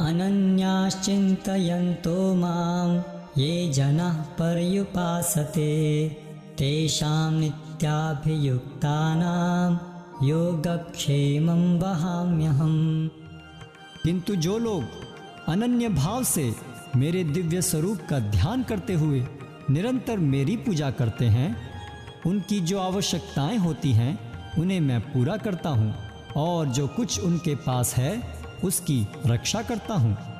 अनन्याश्चिन्तयन्तो मां ये जनाः पर्युपासते तेषां नित्याभियुक्तानां योगक्षेमं वहाम्यहम्। किंतु जो लोग अनन्य भाव से मेरे दिव्य स्वरूप का ध्यान करते हुए निरंतर मेरी पूजा करते हैं, उनकी जो आवश्यकताएं होती हैं उन्हें मैं पूरा करता हूँ और जो कुछ उनके पास है उसकी रक्षा करता हूँ।